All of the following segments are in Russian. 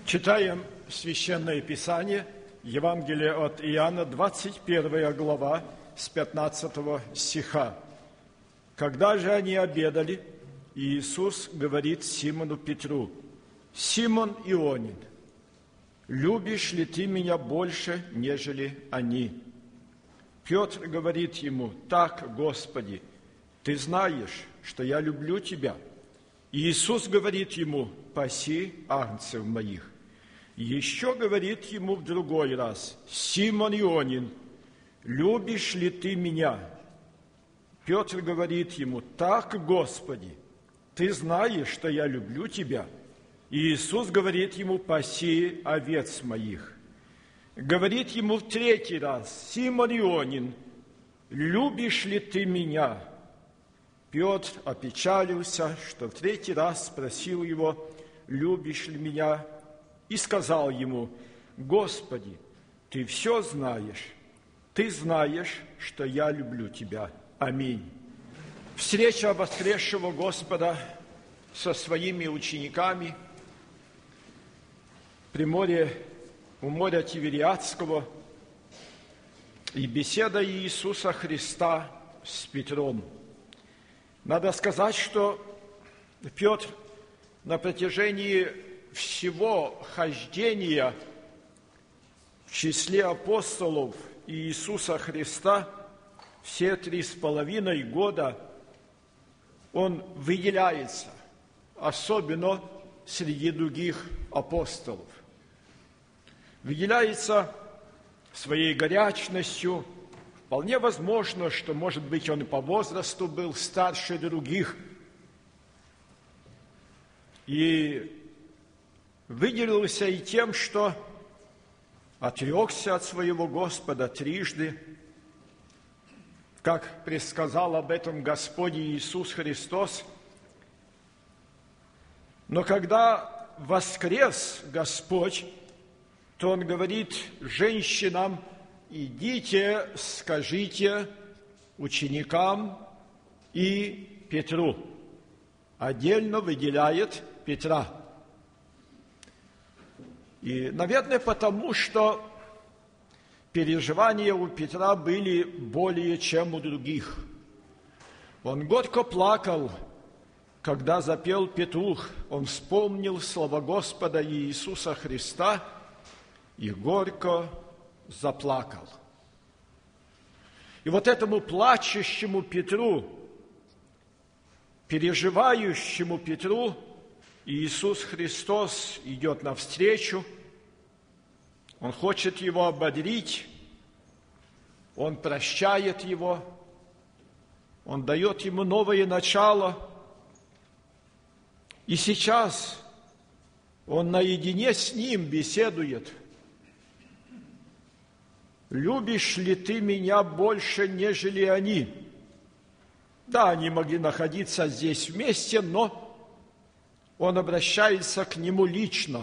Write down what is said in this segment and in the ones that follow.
Читаем Священное Писание, Евангелие от Иоанна, 21 глава, с 15 стиха. «Когда же они обедали, Иисус говорит Симону Петру: „Симон Ионин, любишь ли ты меня больше, нежели они?“ Петр говорит ему: „Так, Господи, ты знаешь, что я люблю тебя“. И Иисус говорит ему: „Паси агнцев моих“. Еще говорит ему в другой раз: „Симон Ионин, любишь ли ты меня?“ Петр говорит ему: „Так, Господи, ты знаешь, что я люблю тебя“. И Иисус говорит ему: „Паси овец моих“. Говорит ему в третий раз: „Симон Ионин, любишь ли ты меня?“ Петр опечалился, что в третий раз спросил его: „Любишь ли меня?“ И сказал ему: „Господи, ты все знаешь, ты знаешь, что я люблю тебя“. Аминь. Встреча воскресшего Господа со своими учениками у моря Тивериадского и беседа Иисуса Христа с Петром. Надо сказать, что Петр на протяжении всего хождения в числе апостолов Иисуса Христа, все 3,5 года, он выделяется, особенно среди других апостолов. Выделяется своей горячностью. Вполне возможно, что, может быть, он по возрасту был старше других. И выделился и тем, что отрекся от своего Господа трижды, как предсказал об этом Господь Иисус Христос. Но когда воскрес Господь, то Он говорит женщинам: «Идите, скажите ученикам и Петру». Отдельно выделяет Петра. И, наверное, потому что переживания у Петра были более, чем у других. Он горько плакал, когда запел петух. Он вспомнил слова Господа Иисуса Христа и горько заплакал. И вот этому плачущему Петру, переживающему Петру, Иисус Христос идет навстречу. Он хочет его ободрить, Он прощает его, Он дает ему новое начало. И сейчас он наедине с ним беседует: «Любишь ли ты меня больше, нежели они?» Да, они могли находиться здесь вместе, но он обращается к нему лично,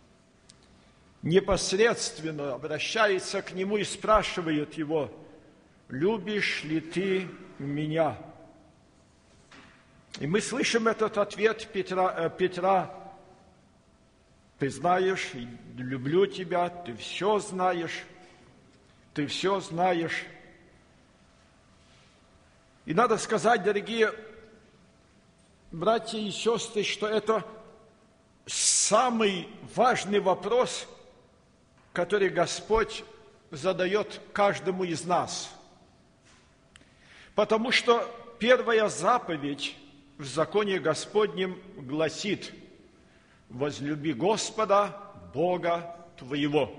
непосредственно обращается к нему и спрашивает его: «Любишь ли ты меня?» И мы слышим этот ответ Петра: «Ты знаешь, люблю тебя, ты все знаешь, ты все знаешь». И надо сказать, дорогие братья и сестры, что это самый важный вопрос, который Господь задает каждому из нас. Потому что первая заповедь в законе Господнем гласит: «Возлюби Господа, Бога твоего,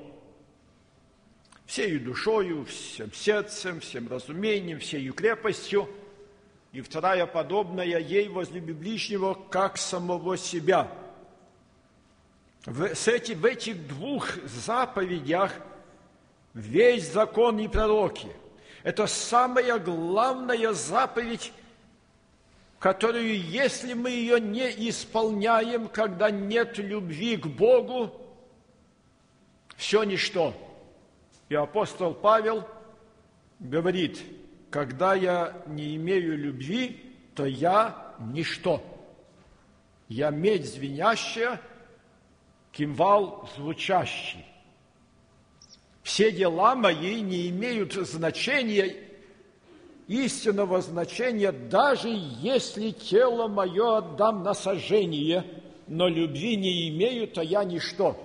всею душою, всем сердцем, всем разумением, всею крепостью». И вторая подобная ей: «Возлюби ближнего, как самого себя». В этих двух заповедях весь закон и пророки. Это самая главная заповедь, которую, если мы ее не исполняем, когда нет любви к Богу, все ничто. И апостол Павел говорит: «Когда я не имею любви, то я ничто. Я медь звенящая, кимвал звучащий. Все дела мои не имеют значения, истинного значения, даже если тело мое отдам на сожжение, но любви не имею, то я ничто.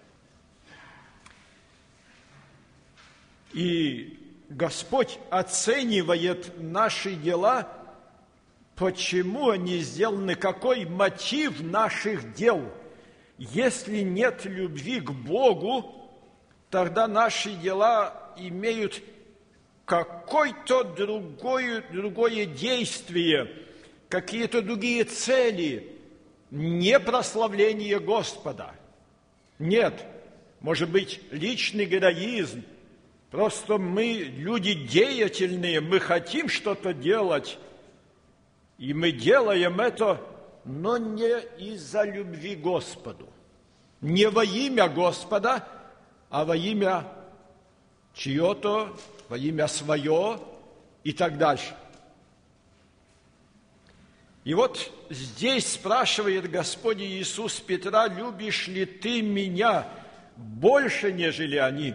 И Господь оценивает наши дела, почему они сделаны, какой мотив наших дел. Если нет любви к Богу, тогда наши дела имеют какое-то другое действие, какие-то другие цели, не прославление Господа. Нет, может быть, личный героизм. Просто мы люди деятельные, мы хотим что-то делать, и мы делаем это, но не из-за любви к Господу. Не во имя Господа, а во имя чье-то, во имя свое и так дальше. И вот здесь спрашивает Господь Иисус Петра: любишь ли ты меня больше, нежели они?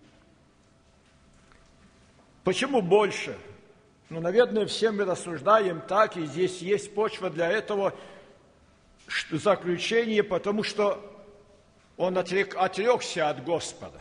Почему больше? Ну, наверное, все мы рассуждаем так, и здесь есть почва для этого заключения, потому что он отрекся от Господа.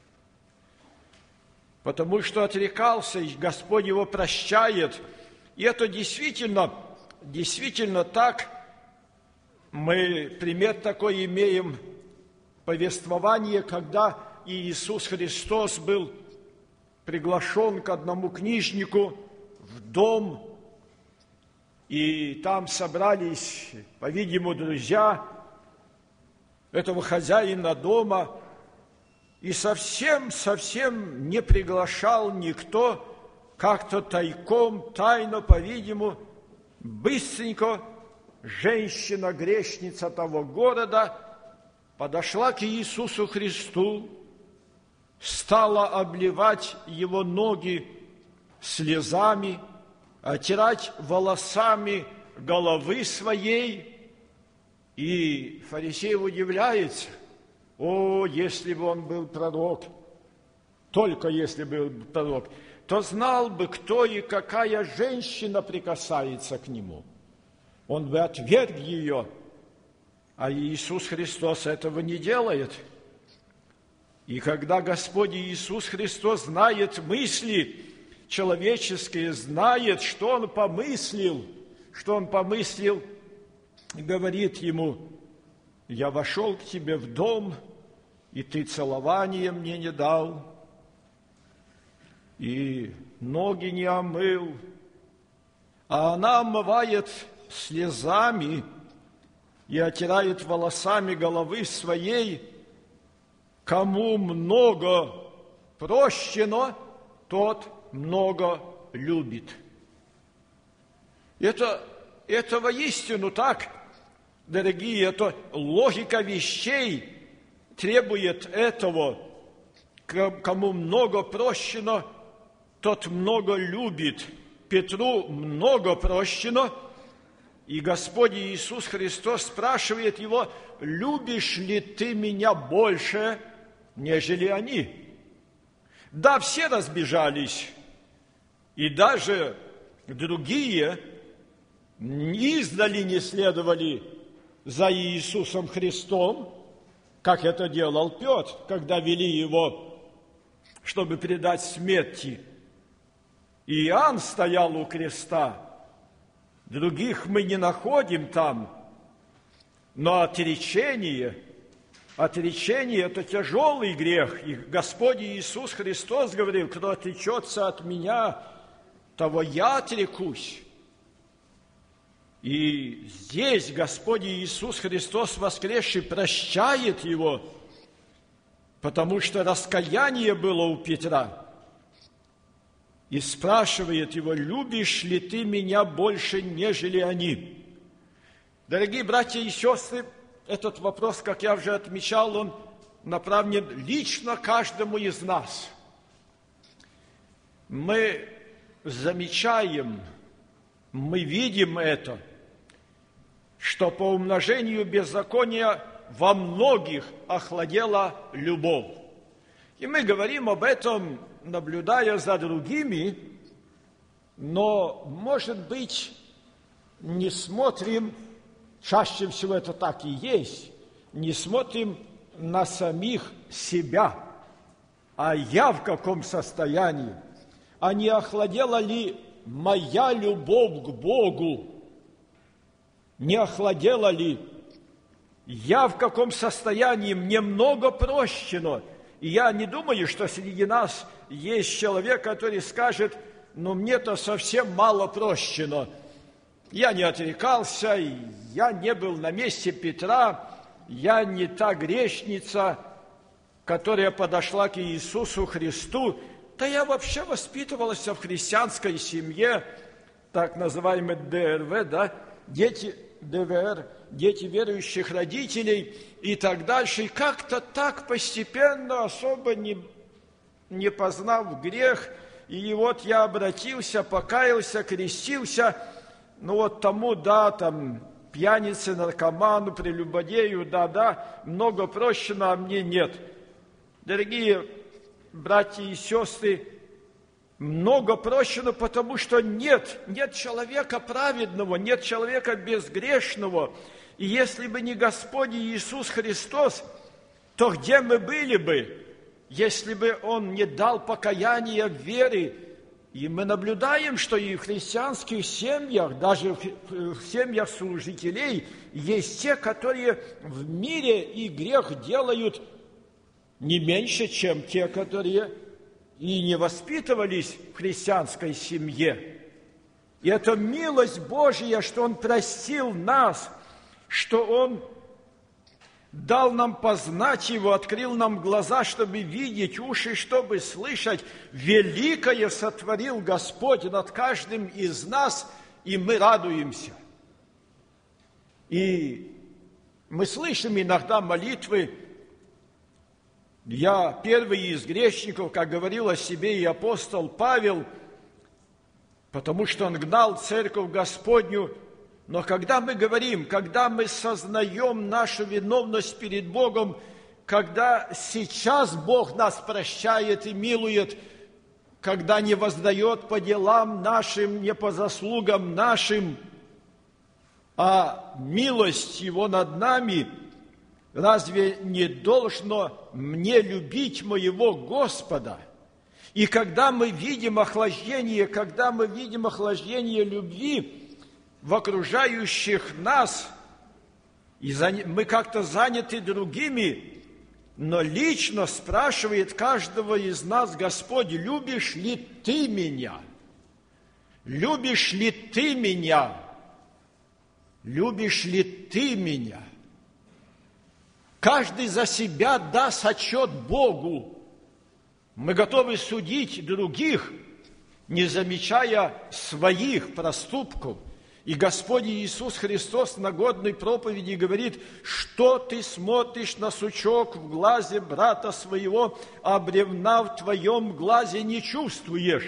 Потому что отрекался, и Господь его прощает. И это действительно так. Мы пример такой имеем, повествование, когда Иисус Христос был приглашен к одному книжнику в дом, и там собрались, по-видимому, друзья этого хозяина дома, и совсем не приглашал никто, как-то тайком, тайно, по-видимому, быстренько женщина, грешница того города, подошла к Иисусу Христу, стала обливать его ноги слезами, отирать волосами головы своей. И фарисей удивляется: о, если бы он был пророк, только если бы был пророк, то знал бы, кто и какая женщина прикасается к нему. Он бы отверг ее, а Иисус Христос этого не делает. И когда Господь Иисус Христос знает мысли человеческие, знает, что Он помыслил, и говорит ему: я вошел к тебе в дом, и ты целования мне не дал, и ноги не омыл, а она омывает слезами и отирает волосами головы своей. Кому много прощено, тот много любит. Это воистину так, дорогие, это логика вещей требует этого. Кому много прощено, тот много любит. Петру много прощено, и Господь Иисус Христос спрашивает его: любишь ли ты меня больше, нежели они? Да, все разбежались, и даже другие издали не следовали за Иисусом Христом, как это делал Петр, когда вели его, чтобы предать смерти. И Иоанн стоял у креста. Других мы не находим там, но отречение – это тяжелый грех. И Господь Иисус Христос говорил: кто отречется от меня, того я отрекусь. И здесь Господь Иисус Христос воскресший прощает его, потому что раскаяние было у Петра. И спрашивает его: любишь ли ты меня больше, нежели они? Дорогие братья и сестры, этот вопрос, как я уже отмечал, он направлен лично каждому из нас. Мы замечаем, мы видим это, что по умножению беззакония во многих охладела любовь. И мы говорим об этом, наблюдая за другими, но, может быть, не смотрим, чаще всего это так и есть, не смотрим на самих себя, а я в каком состоянии, а не охладела ли моя любовь к Богу, не охладела ли, я в каком состоянии, мне много прощено. И я не думаю, что среди нас есть человек, который скажет, мне-то совсем мало прощено. Я не отрекался, я не был на месте Петра, я не та грешница, которая подошла к Иисусу Христу. Да я вообще воспитывалась в христианской семье, так называемый ДРВ, да, дети ДВР, дети верующих родителей и так дальше. И как-то так постепенно, особо не познав грех, и вот я обратился, покаялся, крестился, тому, пьянице, наркоману, прелюбодею, много прощено, а мне нет. Дорогие братья и сестры, много прощено, потому что нет человека праведного, нет человека безгрешного. И если бы не Господь Иисус Христос, то где мы были бы, если бы Он не дал покаяния веры? И мы наблюдаем, что и в христианских семьях, даже в семьях служителей, есть те, которые в мире и грех делают не меньше, чем те, которые и не воспитывались в христианской семье. И это милость Божья, что Он простил нас, что Он дал нам познать Его, открыл нам глаза, чтобы видеть, уши, чтобы слышать. Великое сотворил Господь над каждым из нас, и мы радуемся. И мы слышим иногда молитвы. Я первый из грешников, как говорил о себе и апостол Павел, потому что он гнал церковь Господню. Но когда мы говорим, когда мы сознаем нашу виновность перед Богом, когда сейчас Бог нас прощает и милует, когда не воздает по делам нашим, не по заслугам нашим, а милость Его над нами, разве не должно мне любить моего Господа? И когда мы видим охлаждение любви в окружающих нас, и мы как-то заняты другими, но лично спрашивает каждого из нас Господь: любишь ли ты меня? Любишь ли ты меня? Любишь ли ты меня? Каждый за себя даст отчет Богу. Мы готовы судить других, не замечая своих проступков. И Господь Иисус Христос на годной проповеди говорит: что ты смотришь на сучок в глазе брата своего, а бревна в твоем глазе не чувствуешь?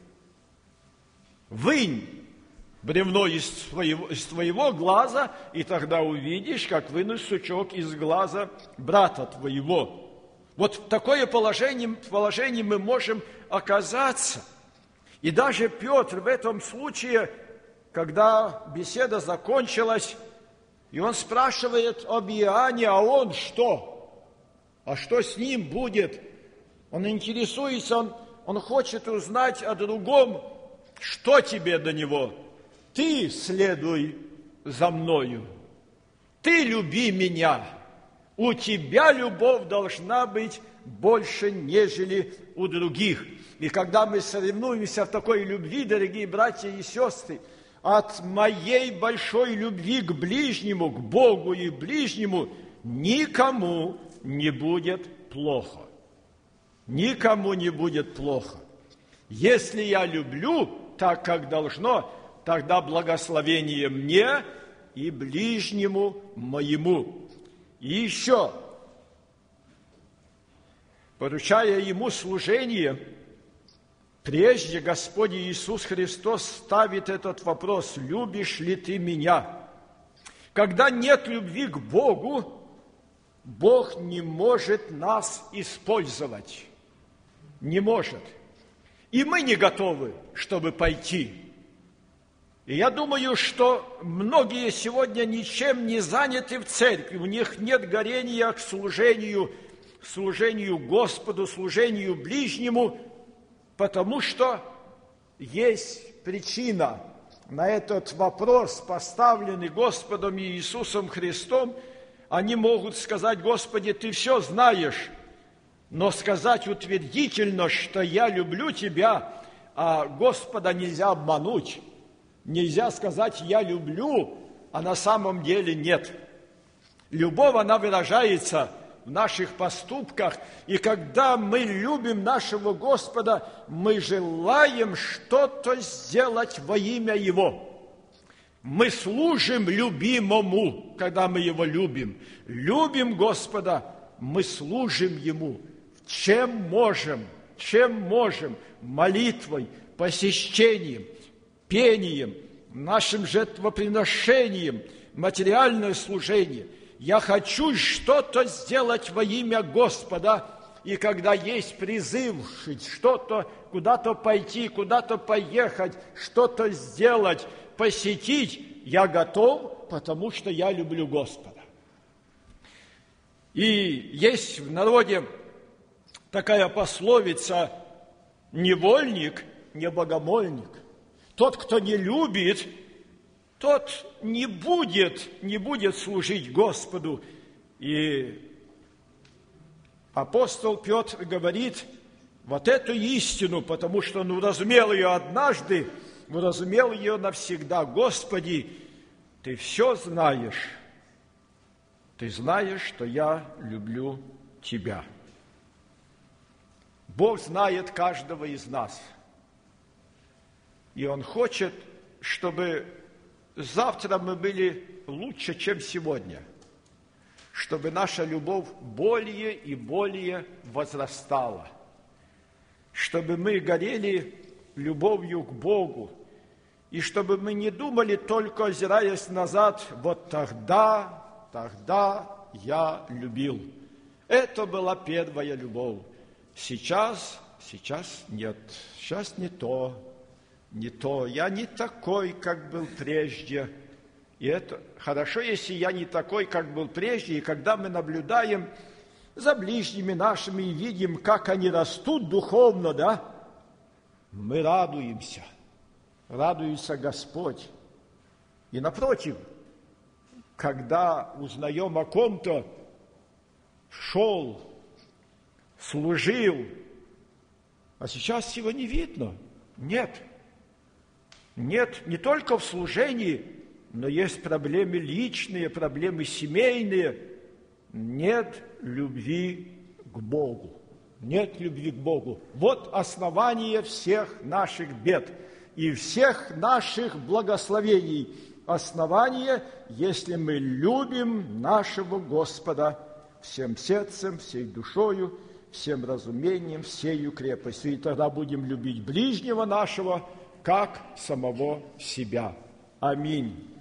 Вынь бревно из твоего глаза, и тогда увидишь, как вынуть сучок из глаза брата твоего. Вот в такое положении мы можем оказаться. И даже Петр в этом случае, когда беседа закончилась, и он спрашивает об Иоанне, а он что? А что с ним будет? Он интересуется, он хочет узнать о другом. Что тебе до него? Ты следуй за мною. Ты люби меня. У тебя любовь должна быть больше, нежели у других. И когда мы соревнуемся в такой любви, дорогие братья и сестры, от моей большой любви к ближнему, к Богу и ближнему, никому не будет плохо. Никому не будет плохо. Если я люблю так, как должно, тогда благословение мне и ближнему моему. И еще, поручая ему служение, прежде Господь Иисус Христос ставит этот вопрос: любишь ли ты меня? Когда нет любви к Богу, Бог не может нас использовать. Не может. И мы не готовы, чтобы пойти. И я думаю, что многие сегодня ничем не заняты в церкви. У них нет горения к служению Господу, служению ближнему, потому что есть причина. На этот вопрос, поставленный Господом Иисусом Христом, они могут сказать: Господи, Ты все знаешь, но сказать утвердительно, что я люблю Тебя, а Господа нельзя обмануть. Нельзя сказать «я люблю», а на самом деле нет. Любовь, она выражается в наших поступках, и когда мы любим нашего Господа, мы желаем что-то сделать во имя Его. Мы служим любимому, когда мы Его любим. Любим Господа, мы служим Ему. Чем можем? Молитвой, посещением, пением, нашим жертвоприношением, материальное служение. Я хочу что-то сделать во имя Господа, и когда есть призыв что-то, куда-то пойти, куда-то поехать, что-то сделать, посетить, я готов, потому что я люблю Господа. И есть в народе такая пословица: невольник, не богомольник. Тот, кто не любит, тот не будет служить Господу. И апостол Петр говорит вот эту истину, потому что он уразумел ее однажды, уразумел ее навсегда. Господи, Ты все знаешь. Ты знаешь, что я люблю Тебя. Бог знает каждого из нас. И Он хочет, чтобы завтра мы были лучше, чем сегодня. Чтобы наша любовь более и более возрастала. Чтобы мы горели любовью к Богу. И чтобы мы не думали, только озираясь назад: вот тогда я любил. Это была первая любовь. Сейчас нет. Сейчас не то. Я не такой, как был прежде. И это хорошо, если я не такой, как был прежде. И когда мы наблюдаем за ближними нашими и видим, как они растут духовно, да, мы радуемся. Радуется Господь. И напротив, когда узнаем о ком-то, шел, служил, а сейчас его не видно. Нет, не только в служении, но есть проблемы личные, проблемы семейные. Нет любви к Богу. Нет любви к Богу. Вот основание всех наших бед и всех наших благословений. Основание, если мы любим нашего Господа всем сердцем, всей душою, всем разумением, всею крепостью. И тогда будем любить ближнего нашего, как самого себя. Аминь.